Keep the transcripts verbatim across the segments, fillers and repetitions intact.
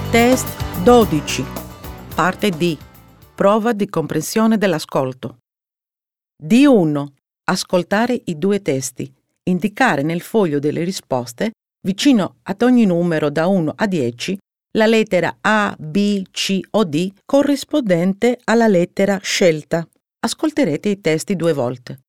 Test dodici. Parte D. Prova di comprensione dell'ascolto. D uno. Ascoltare i due testi. Indicare nel foglio delle risposte, vicino ad ogni numero da uno a dieci, la lettera A, B, C o D corrispondente alla lettera scelta. Ascolterete i testi due volte.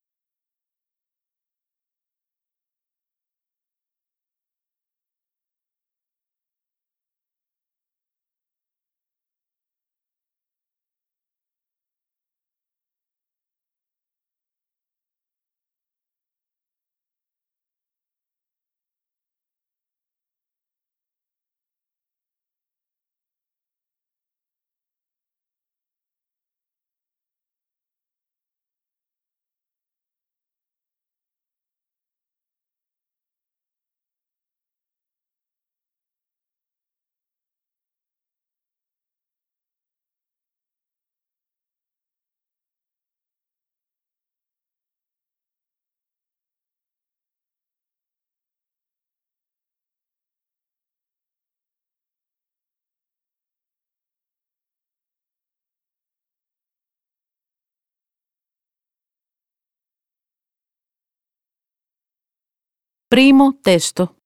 Primo testo.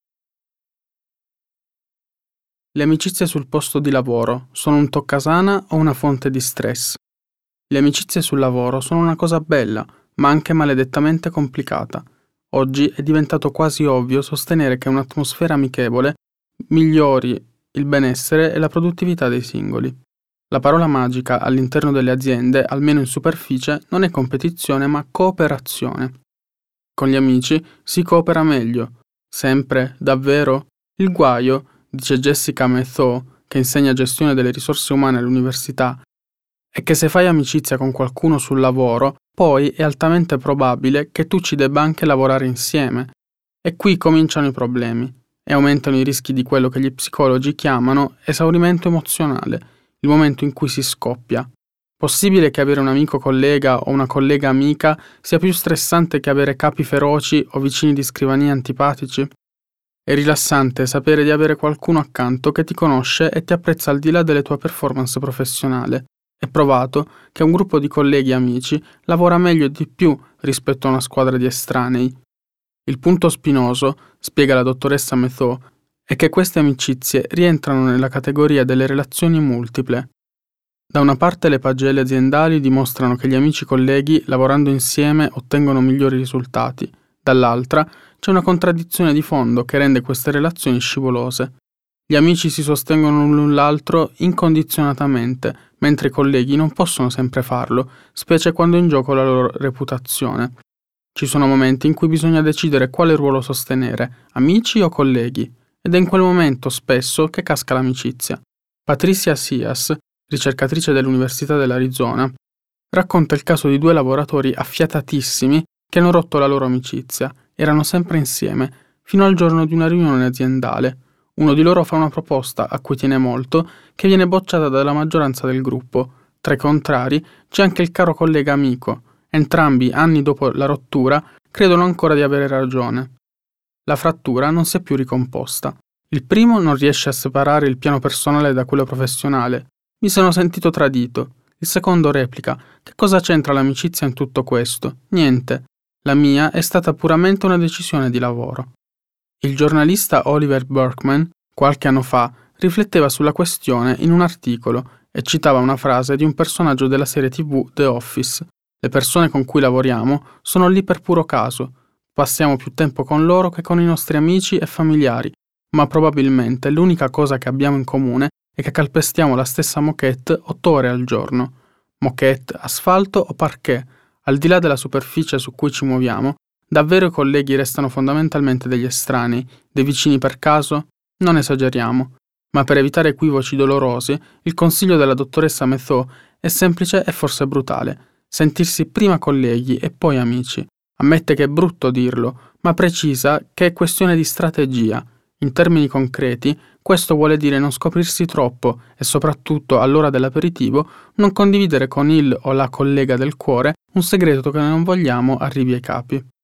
Le amicizie sul posto di lavoro sono un toccasana o una fonte di stress? Le amicizie sul lavoro sono una cosa bella, ma anche maledettamente complicata. Oggi è diventato quasi ovvio sostenere che un'atmosfera amichevole migliori il benessere e la produttività dei singoli. La parola magica all'interno delle aziende, almeno in superficie, non è competizione ma cooperazione. Con gli amici si coopera meglio. Sempre? Davvero? Il guaio, dice Jessica Metho, che insegna gestione delle risorse umane all'università, è che se fai amicizia con qualcuno sul lavoro, poi è altamente probabile che tu ci debba anche lavorare insieme. E qui cominciano i problemi e aumentano i rischi di quello che gli psicologi chiamano esaurimento emozionale, il momento in cui si scoppia. Possibile che avere un amico collega o una collega amica sia più stressante che avere capi feroci o vicini di scrivania antipatici? È rilassante sapere di avere qualcuno accanto che ti conosce e ti apprezza al di là delle tue performance professionali. È provato che un gruppo di colleghi e amici lavora meglio e di più rispetto a una squadra di estranei. Il punto spinoso, spiega la dottoressa Metho, è che queste amicizie rientrano nella categoria delle relazioni multiple. Da una parte le pagelle aziendali dimostrano che gli amici colleghi lavorando insieme ottengono migliori risultati, dall'altra c'è una contraddizione di fondo che rende queste relazioni scivolose. Gli amici si sostengono l'un l'altro incondizionatamente, mentre i colleghi non possono sempre farlo, specie quando è in gioco la loro reputazione. Ci sono momenti in cui bisogna decidere quale ruolo sostenere, amici o colleghi, ed è in quel momento spesso che casca l'amicizia. Patricia Sias, ricercatrice dell'Università dell'Arizona, racconta il caso di due lavoratori affiatatissimi che hanno rotto la loro amicizia. Erano sempre insieme, fino al giorno di una riunione aziendale. Uno di loro fa una proposta, a cui tiene molto, che viene bocciata dalla maggioranza del gruppo. Tra i contrari c'è anche il caro collega amico. Entrambi, anni dopo la rottura, credono ancora di avere ragione. La frattura non si è più ricomposta. Il primo non riesce a separare il piano personale da quello professionale. Mi sono sentito tradito. Il secondo replica: che cosa c'entra l'amicizia in tutto questo? Niente. La mia è stata puramente una decisione di lavoro. Il giornalista Oliver Burkeman, qualche anno fa, rifletteva sulla questione in un articolo e citava una frase di un personaggio della serie tivù The Office. Le persone con cui lavoriamo sono lì per puro caso. Passiamo più tempo con loro che con i nostri amici e familiari, ma probabilmente l'unica cosa che abbiamo in comune è che calpestiamo la stessa moquette otto ore al giorno. Moquette, asfalto o parquet, al di là della superficie su cui ci muoviamo, davvero i colleghi restano fondamentalmente degli estranei, dei vicini per caso? Non esageriamo. Ma per evitare equivoci dolorosi, il consiglio della dottoressa Metho è semplice e forse brutale: sentirsi prima colleghi e poi amici. Ammette che è brutto dirlo, ma precisa che è questione di strategia. In termini concreti, questo vuole dire non scoprirsi troppo e soprattutto all'ora dell'aperitivo non condividere con il o la collega del cuore un segreto che non vogliamo arrivi ai capi.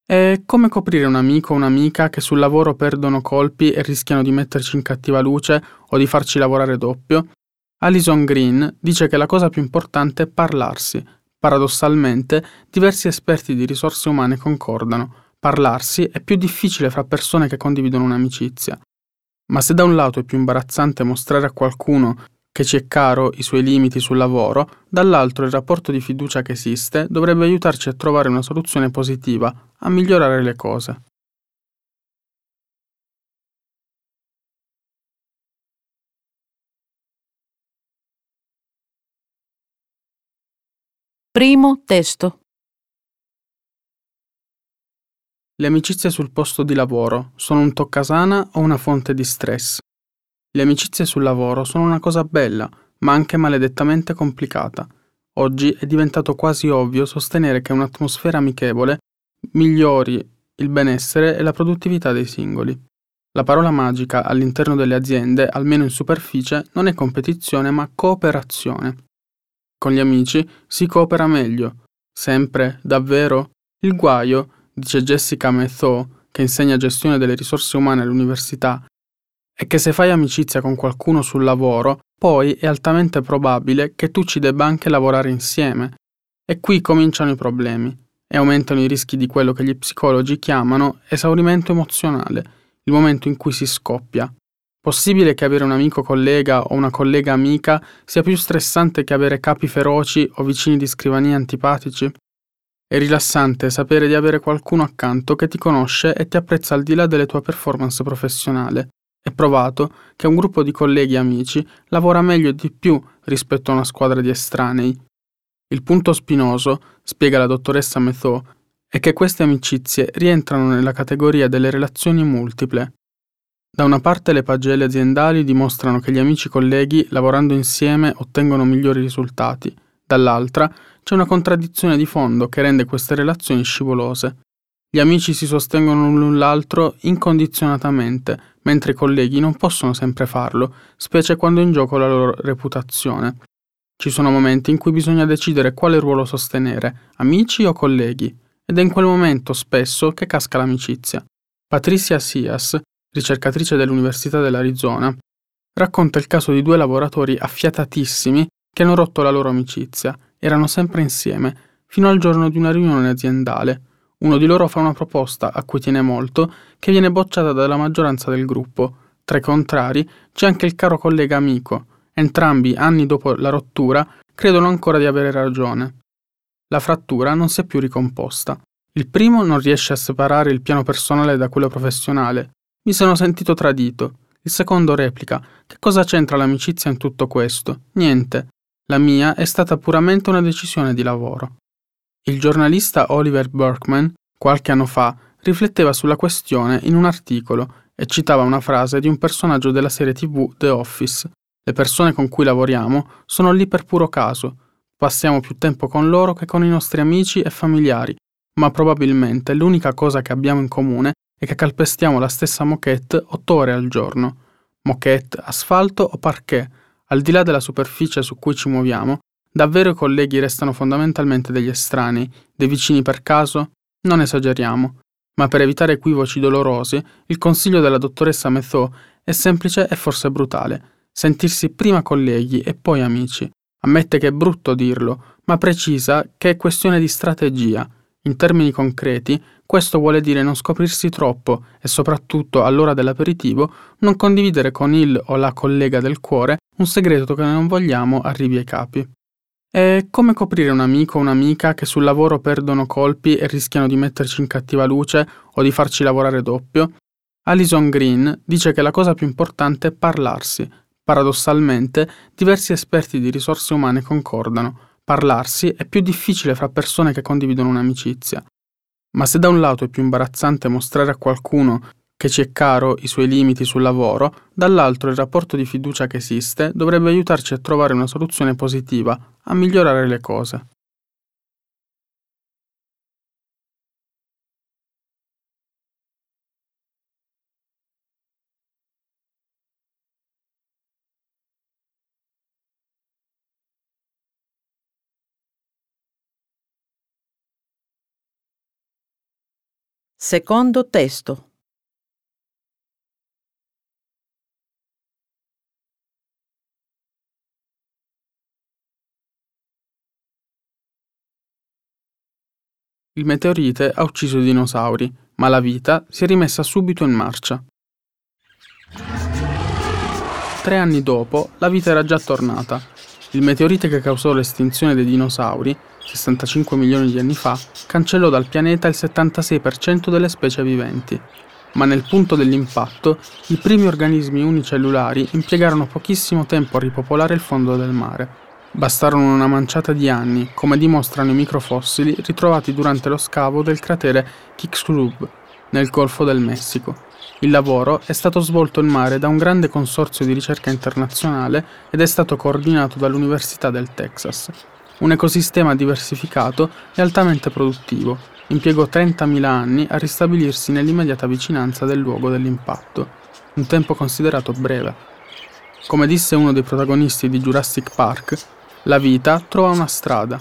È come coprire un amico o un'amica che sul lavoro perdono colpi e rischiano di metterci in cattiva luce o di farci lavorare doppio? Alison Green dice che la cosa più importante è parlarsi. Paradossalmente, diversi esperti di risorse umane concordano. Parlarsi è più difficile fra persone che condividono un'amicizia. Ma se da un lato è più imbarazzante mostrare a qualcuno che ci è caro i suoi limiti sul lavoro, dall'altro il rapporto di fiducia che esiste dovrebbe aiutarci a trovare una soluzione positiva, a migliorare le cose. Primo testo. Le amicizie sul posto di lavoro sono un toccasana o una fonte di stress? Le amicizie sul lavoro sono una cosa bella, ma anche maledettamente complicata. Oggi è diventato quasi ovvio sostenere che un'atmosfera amichevole migliori il benessere e la produttività dei singoli. La parola magica all'interno delle aziende, almeno in superficie, non è competizione ma cooperazione. Con gli amici si coopera meglio. Sempre, davvero? Il guaio, dice Jessica Methow, che insegna gestione delle risorse umane all'università, è che se fai amicizia con qualcuno sul lavoro, poi è altamente probabile che tu ci debba anche lavorare insieme. E qui cominciano i problemi e aumentano i rischi di quello che gli psicologi chiamano esaurimento emozionale, il momento in cui si scoppia. Possibile che avere un amico collega o una collega amica sia più stressante che avere capi feroci o vicini di scrivania antipatici? È rilassante sapere di avere qualcuno accanto che ti conosce e ti apprezza al di là delle tue performance professionali. È provato che un gruppo di colleghi e amici lavora meglio e di più rispetto a una squadra di estranei. Il punto spinoso, spiega la dottoressa Methow, è che queste amicizie rientrano nella categoria delle relazioni multiple. Da una parte le pagelle aziendali dimostrano che gli amici colleghi lavorando insieme ottengono migliori risultati, dall'altra c'è una contraddizione di fondo che rende queste relazioni scivolose. Gli amici si sostengono l'un l'altro incondizionatamente, mentre i colleghi non possono sempre farlo, specie quando è in gioco la loro reputazione. Ci sono momenti in cui bisogna decidere quale ruolo sostenere, amici o colleghi, ed è in quel momento spesso che casca l'amicizia. Patricia Sias, ricercatrice dell'Università dell'Arizona, racconta il caso di due lavoratori affiatatissimi che hanno rotto la loro amicizia, erano sempre insieme, fino al giorno di una riunione aziendale. Uno di loro fa una proposta a cui tiene molto, che viene bocciata dalla maggioranza del gruppo. Tra i contrari c'è anche il caro collega amico. Entrambi, anni dopo la rottura, credono ancora di avere ragione. La frattura non si è più ricomposta. Il primo non riesce a separare il piano personale da quello professionale. Mi sono sentito tradito. Il secondo replica: che cosa c'entra l'amicizia in tutto questo? Niente. La mia è stata puramente una decisione di lavoro. Il giornalista Oliver Burkeman, qualche anno fa, rifletteva sulla questione in un articolo e citava una frase di un personaggio della serie tivù The Office. Le persone con cui lavoriamo sono lì per puro caso. Passiamo più tempo con loro che con i nostri amici e familiari, ma probabilmente l'unica cosa che abbiamo in comune è che calpestiamo la stessa moquette otto ore al giorno. Moquette, asfalto o parquet, al di là della superficie su cui ci muoviamo, davvero i colleghi restano fondamentalmente degli estranei, dei vicini per caso? Non esageriamo. Ma per evitare equivoci dolorosi, il consiglio della dottoressa Methow è semplice e forse brutale. Sentirsi prima colleghi e poi amici. Ammette che è brutto dirlo, ma precisa che è questione di strategia. In termini concreti, questo vuole dire non scoprirsi troppo e soprattutto all'ora dell'aperitivo non condividere con il o la collega del cuore un segreto che non vogliamo arrivi ai capi. È come coprire un amico o un'amica che sul lavoro perdono colpi e rischiano di metterci in cattiva luce o di farci lavorare doppio? Alison Green dice che la cosa più importante è parlarsi. Paradossalmente, diversi esperti di risorse umane concordano. Parlarsi è più difficile fra persone che condividono un'amicizia. Ma se da un lato è più imbarazzante mostrare a qualcuno che ci è caro i suoi limiti sul lavoro, dall'altro il rapporto di fiducia che esiste dovrebbe aiutarci a trovare una soluzione positiva, a migliorare le cose. Secondo testo. Il meteorite ha ucciso i dinosauri, ma la vita si è rimessa subito in marcia. Tre anni dopo, la vita era già tornata. Il meteorite che causò l'estinzione dei dinosauri, sessantacinque milioni di anni fa, cancellò dal pianeta il settantasei per cento delle specie viventi. Ma nel punto dell'impatto, i primi organismi unicellulari impiegarono pochissimo tempo a ripopolare il fondo del mare. Bastarono una manciata di anni, come dimostrano i microfossili ritrovati durante lo scavo del cratere Chicxulub, nel Golfo del Messico. Il lavoro è stato svolto in mare da un grande consorzio di ricerca internazionale ed è stato coordinato dall'Università del Texas. Un ecosistema diversificato e altamente produttivo. Impiegò trentamila anni a ristabilirsi nell'immediata vicinanza del luogo dell'impatto, un tempo considerato breve. Come disse uno dei protagonisti di Jurassic Park, la vita trova una strada.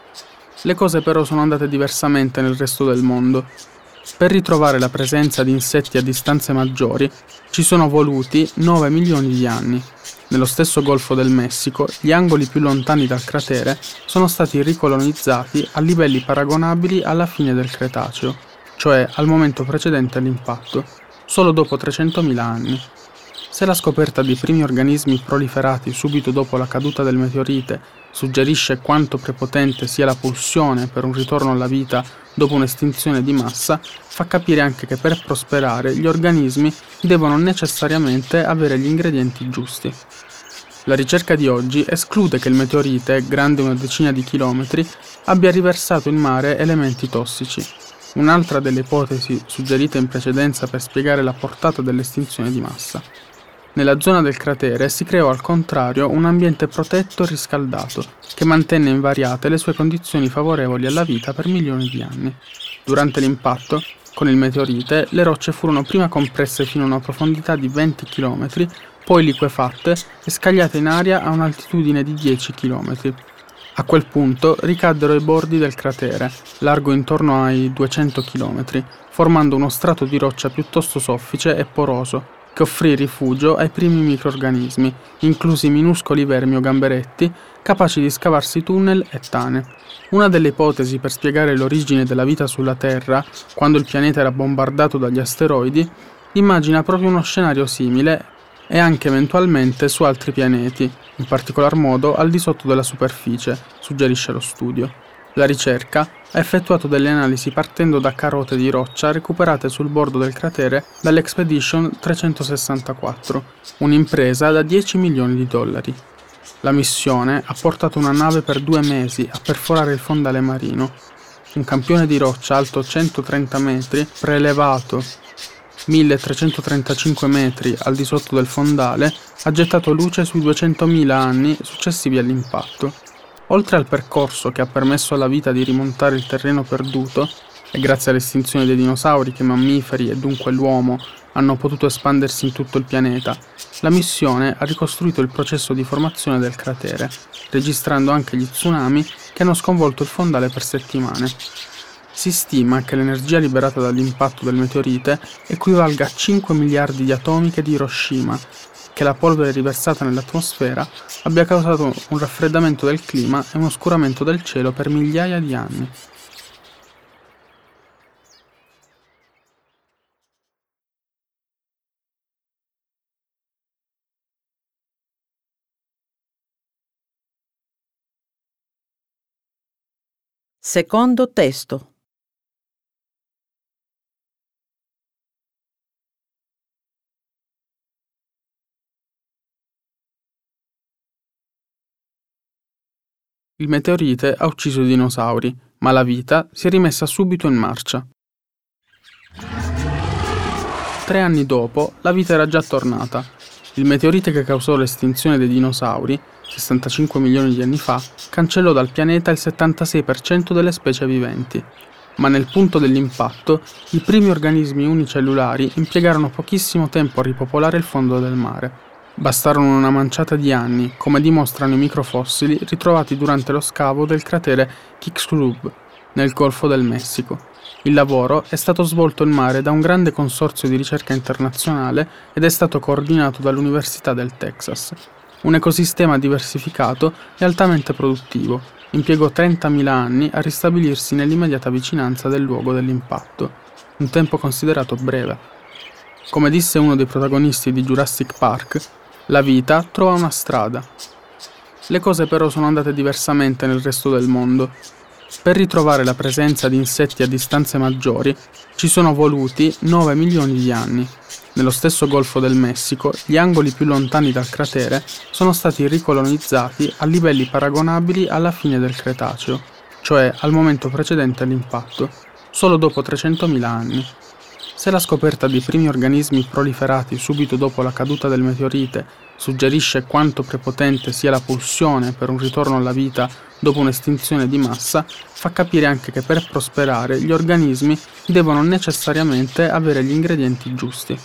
Le cose però sono andate diversamente nel resto del mondo. Per ritrovare la presenza di insetti a distanze maggiori ci sono voluti nove milioni di anni. Nello stesso Golfo del Messico, gli angoli più lontani dal cratere sono stati ricolonizzati a livelli paragonabili alla fine del Cretaceo, cioè al momento precedente all'impatto, solo dopo trecentomila anni. Se la scoperta dei primi organismi proliferati subito dopo la caduta del meteorite suggerisce quanto prepotente sia la pulsione per un ritorno alla vita dopo un'estinzione di massa, fa capire anche che per prosperare gli organismi devono necessariamente avere gli ingredienti giusti. La ricerca di oggi esclude che il meteorite, grande una decina di chilometri, abbia riversato in mare elementi tossici. Un'altra delle ipotesi suggerite in precedenza per spiegare la portata dell'estinzione di massa. Nella zona del cratere si creò al contrario un ambiente protetto e riscaldato, che mantenne invariate le sue condizioni favorevoli alla vita per milioni di anni. Durante l'impatto, con il meteorite, le rocce furono prima compresse fino a una profondità di venti chilometri, poi liquefatte e scagliate in aria a un'altitudine di dieci chilometri. A quel punto ricaddero ai bordi del cratere, largo intorno ai duecento chilometri, formando uno strato di roccia piuttosto soffice e poroso, che offrì rifugio ai primi microrganismi, inclusi minuscoli vermi o gamberetti, capaci di scavarsi tunnel e tane. Una delle ipotesi per spiegare l'origine della vita sulla Terra, quando il pianeta era bombardato dagli asteroidi, immagina proprio uno scenario simile e anche eventualmente su altri pianeti, in particolar modo al di sotto della superficie, suggerisce lo studio. La ricerca ha effettuato delle analisi partendo da carote di roccia recuperate sul bordo del cratere dall'Expedition trecentosessantaquattro, un'impresa da dieci milioni di dollari. La missione ha portato una nave per due mesi a perforare il fondale marino. Un campione di roccia alto centotrenta metri, prelevato milletrecentotrentacinque metri al di sotto del fondale, ha gettato luce sui duecentomila anni successivi all'impatto. Oltre al percorso che ha permesso alla vita di rimontare il terreno perduto, e grazie all'estinzione dei dinosauri che mammiferi e dunque l'uomo hanno potuto espandersi in tutto il pianeta, la missione ha ricostruito il processo di formazione del cratere, registrando anche gli tsunami che hanno sconvolto il fondale per settimane. Si stima che l'energia liberata dall'impatto del meteorite equivalga a cinque miliardi di atomiche di Hiroshima, che la polvere riversata nell'atmosfera abbia causato un raffreddamento del clima e un oscuramento del cielo per migliaia di anni. Secondo testo. Il meteorite ha ucciso i dinosauri, ma la vita si è rimessa subito in marcia. Tre anni dopo, la vita era già tornata. Il meteorite che causò l'estinzione dei dinosauri, sessantacinque milioni di anni fa, cancellò dal pianeta il settantasei per cento delle specie viventi. Ma nel punto dell'impatto, i primi organismi unicellulari impiegarono pochissimo tempo a ripopolare il fondo del mare. Bastarono una manciata di anni, come dimostrano i microfossili ritrovati durante lo scavo del cratere Chicxulub, nel Golfo del Messico. Il lavoro è stato svolto in mare da un grande consorzio di ricerca internazionale ed è stato coordinato dall'Università del Texas. Un ecosistema diversificato e altamente produttivo. Impiegò trentamila anni a ristabilirsi nell'immediata vicinanza del luogo dell'impatto, un tempo considerato breve. Come disse uno dei protagonisti di Jurassic Park, la vita trova una strada. Le cose però sono andate diversamente nel resto del mondo. Per ritrovare la presenza di insetti a distanze maggiori ci sono voluti nove milioni di anni. Nello stesso Golfo del Messico, gli angoli più lontani dal cratere sono stati ricolonizzati a livelli paragonabili alla fine del Cretaceo, cioè al momento precedente all'impatto, solo dopo trecentomila anni. Se la scoperta dei primi organismi proliferati subito dopo la caduta del meteorite suggerisce quanto prepotente sia la pulsione per un ritorno alla vita dopo un'estinzione di massa, fa capire anche che per prosperare gli organismi devono necessariamente avere gli ingredienti giusti.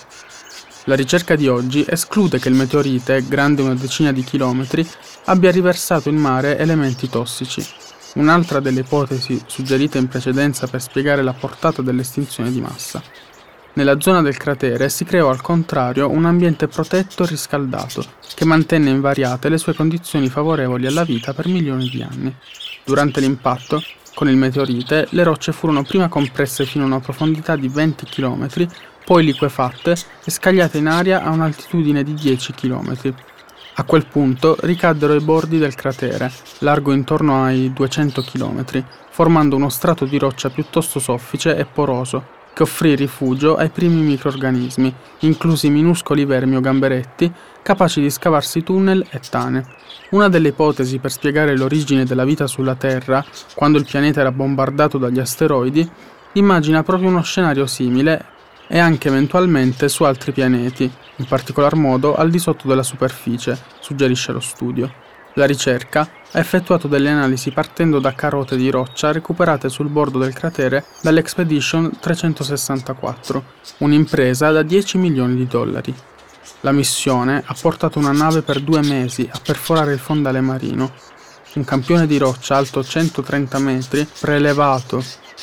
La ricerca di oggi esclude che il meteorite, grande una decina di chilometri, abbia riversato in mare elementi tossici. Un'altra delle ipotesi suggerite in precedenza per spiegare la portata dell'estinzione di massa. Nella zona del cratere si creò al contrario un ambiente protetto e riscaldato, che mantenne invariate le sue condizioni favorevoli alla vita per milioni di anni. Durante l'impatto, con il meteorite, le rocce furono prima compresse fino a una profondità di venti chilometri, poi liquefatte e scagliate in aria a un'altitudine di dieci chilometri. A quel punto ricaddero ai bordi del cratere, largo intorno ai duecento chilometri, formando uno strato di roccia piuttosto soffice e poroso, che offrì rifugio ai primi microrganismi, inclusi minuscoli vermi o gamberetti, capaci di scavarsi tunnel e tane. Una delle ipotesi per spiegare l'origine della vita sulla Terra, quando il pianeta era bombardato dagli asteroidi, immagina proprio uno scenario simile e anche eventualmente su altri pianeti, in particolar modo al di sotto della superficie, suggerisce lo studio. La ricerca ha effettuato delle analisi partendo da carote di roccia recuperate sul bordo del cratere dall'Expedition trecentosessantaquattro, un'impresa da dieci milioni di dollari. La missione ha portato una nave per due mesi a perforare il fondale marino. Un campione di roccia alto centotrenta metri, prelevato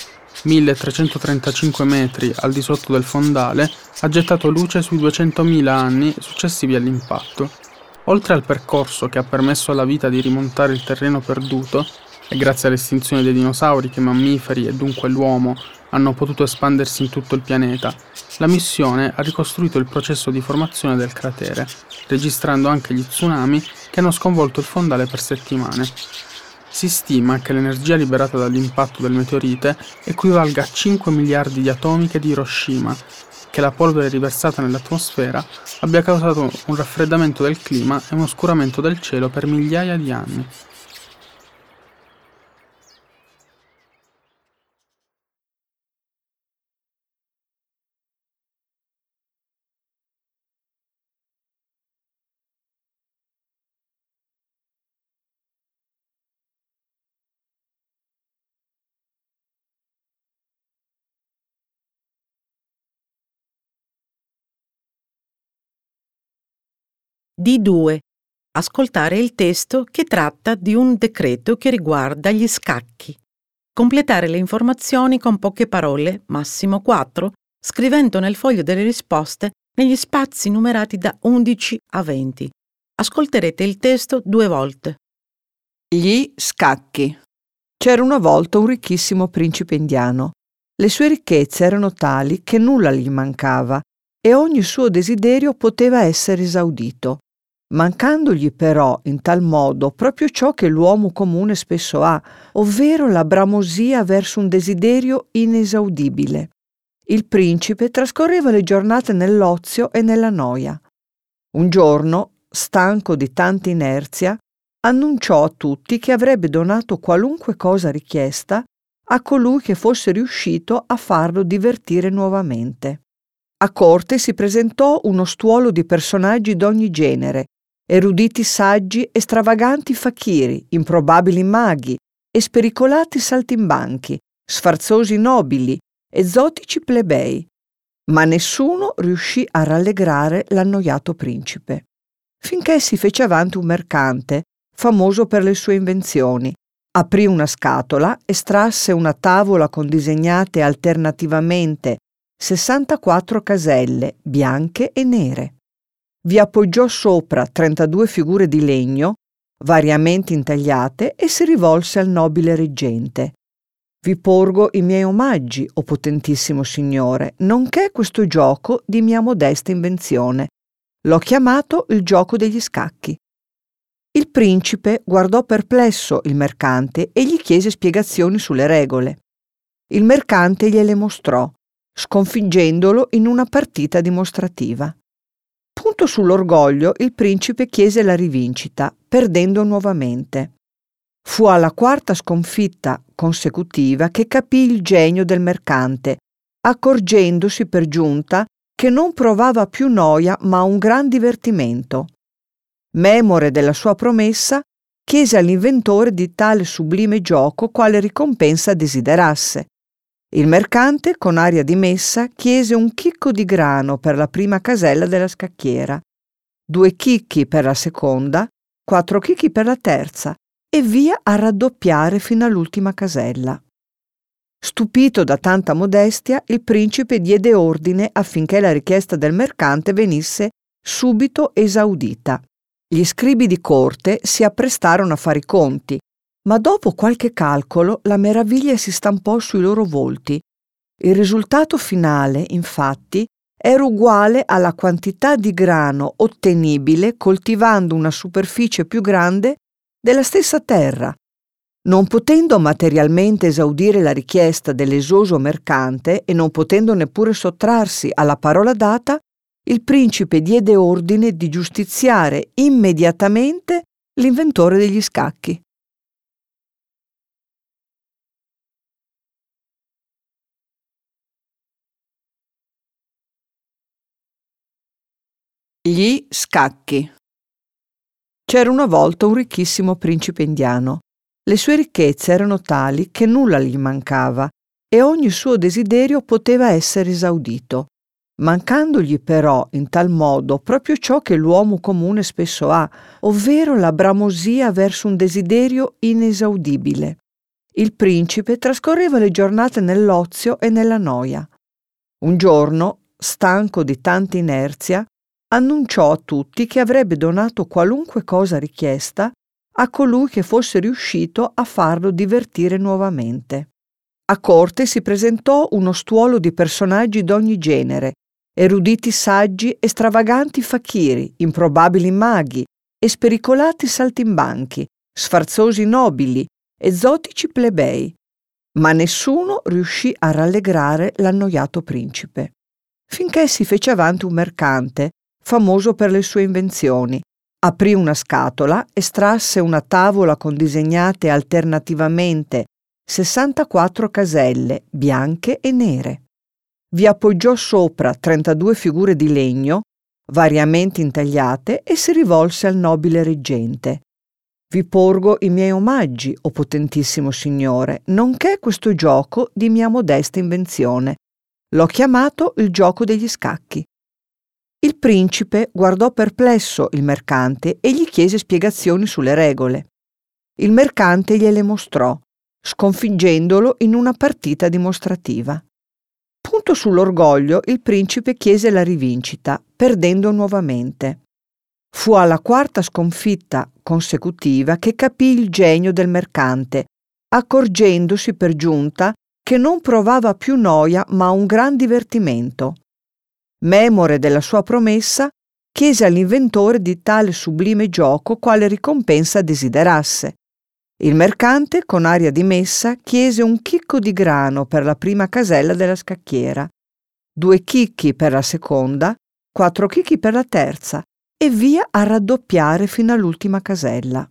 milletrecentotrentacinque metri al di sotto del fondale, ha gettato luce sui duecentomila anni successivi all'impatto. Oltre al percorso che ha permesso alla vita di rimontare il terreno perduto, e grazie all'estinzione dei dinosauri che mammiferi e dunque l'uomo hanno potuto espandersi in tutto il pianeta, la missione ha ricostruito il processo di formazione del cratere, registrando anche gli tsunami che hanno sconvolto il fondale per settimane. Si stima che l'energia liberata dall'impatto del meteorite equivalga a cinque miliardi di atomiche di Hiroshima, che la polvere riversata nell'atmosfera abbia causato un raffreddamento del clima e un oscuramento del cielo per migliaia di anni. D due. Ascoltare il testo che tratta di un decreto che riguarda gli scacchi. Completare le informazioni con poche parole, massimo quattro, scrivendo nel foglio delle risposte negli spazi numerati da undici a venti. Ascolterete il testo due volte. Gli scacchi. C'era una volta un ricchissimo principe indiano. Le sue ricchezze erano tali che nulla gli mancava e ogni suo desiderio poteva essere esaudito. Mancandogli però in tal modo proprio ciò che l'uomo comune spesso ha, ovvero la bramosia verso un desiderio inesaudibile. Il principe trascorreva le giornate nell'ozio e nella noia. Un giorno, stanco di tanta inerzia, annunciò a tutti che avrebbe donato qualunque cosa richiesta a colui che fosse riuscito a farlo divertire nuovamente. A corte si presentò uno stuolo di personaggi d'ogni genere, eruditi saggi e stravaganti fakiri, improbabili maghi e spericolati saltimbanchi, sfarzosi nobili e zotici plebei, ma nessuno riuscì a rallegrare l'annoiato principe. Finché si fece avanti un mercante, famoso per le sue invenzioni, Aprì una scatola, estrasse una tavola con disegnate alternativamente sessantaquattro caselle bianche e nere. Vi appoggiò sopra trentadue figure di legno, variamente intagliate, e si rivolse al nobile reggente. Vi porgo i miei omaggi, o potentissimo signore, nonché questo gioco di mia modesta invenzione. L'ho chiamato il gioco degli scacchi. Il principe guardò perplesso il mercante e gli chiese spiegazioni sulle regole. Il mercante gliele mostrò, sconfiggendolo in una partita dimostrativa. Punto sull'orgoglio, il principe chiese la rivincita, perdendo nuovamente. Fu alla quarta sconfitta consecutiva che capì il genio del mercante, accorgendosi per giunta che non provava più noia ma un gran divertimento. Memore della sua promessa, chiese all'inventore di tale sublime gioco quale ricompensa desiderasse. Il mercante, con aria di messa, chiese un chicco di grano per la prima casella della scacchiera, due chicchi per la seconda, quattro chicchi per la terza e via a raddoppiare fino all'ultima casella. Stupito da tanta modestia, il principe diede ordine affinché la richiesta del mercante venisse subito esaudita. Gli scribi di corte si apprestarono a fare i conti, ma dopo qualche calcolo la meraviglia si stampò sui loro volti. Il risultato finale, infatti, era uguale alla quantità di grano ottenibile coltivando una superficie più grande della stessa terra. Non potendo materialmente esaudire la richiesta dell'esoso mercante e non potendo neppure sottrarsi alla parola data, il principe diede ordine di giustiziare immediatamente l'inventore degli scacchi. Gli scacchi. C'era una volta un ricchissimo principe indiano. Le sue ricchezze erano tali che nulla gli mancava e ogni suo desiderio poteva essere esaudito. Mancandogli però in tal modo proprio ciò che l'uomo comune spesso ha, ovvero la bramosia verso un desiderio inesaudibile. Il principe trascorreva le giornate nell'ozio e nella noia. Un giorno, stanco di tanta inerzia, annunciò a tutti che avrebbe donato qualunque cosa richiesta a colui che fosse riuscito a farlo divertire nuovamente. A corte si presentò uno stuolo di personaggi d'ogni genere, eruditi saggi e stravaganti fakiri, improbabili maghi e spericolati saltimbanchi, sfarzosi nobili, esotici plebei, ma nessuno riuscì a rallegrare l'annoiato principe. Finché si fece avanti un mercante, famoso per le sue invenzioni, aprì una scatola, estrasse una tavola con disegnate alternativamente sessantaquattro caselle bianche e nere. Vi appoggiò sopra trentadue figure di legno, variamente intagliate, e si rivolse al nobile reggente. Vi porgo i miei omaggi, o potentissimo signore, nonché questo gioco di mia modesta invenzione. L'ho chiamato il gioco degli scacchi. Il principe guardò perplesso il mercante e gli chiese spiegazioni sulle regole. Il mercante gliele mostrò, sconfiggendolo in una partita dimostrativa. Punto sull'orgoglio, il principe chiese la rivincita, perdendo nuovamente. Fu alla quarta sconfitta consecutiva che capì il genio del mercante, accorgendosi per giunta che non provava più noia ma un gran divertimento. Memore della sua promessa, chiese all'inventore di tale sublime gioco quale ricompensa desiderasse. Il mercante, con aria di messa, chiese un chicco di grano per la prima casella della scacchiera, due chicchi per la seconda, quattro chicchi per la terza e via a raddoppiare fino all'ultima casella.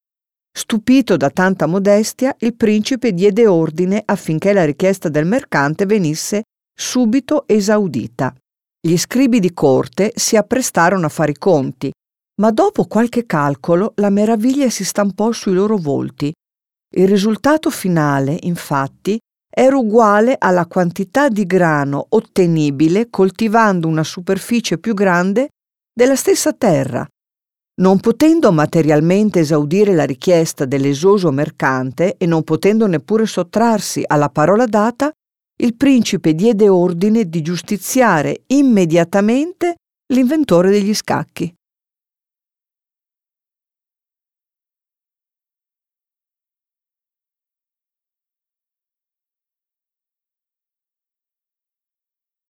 Stupito da tanta modestia, il principe diede ordine affinché la richiesta del mercante venisse subito esaudita. Gli scribi di corte si apprestarono a fare i conti, ma dopo qualche calcolo la meraviglia si stampò sui loro volti. Il risultato finale, infatti, era uguale alla quantità di grano ottenibile coltivando una superficie più grande della stessa terra. Non potendo materialmente esaudire la richiesta dell'esoso mercante e non potendo neppure sottrarsi alla parola data, il principe diede ordine di giustiziare immediatamente l'inventore degli scacchi.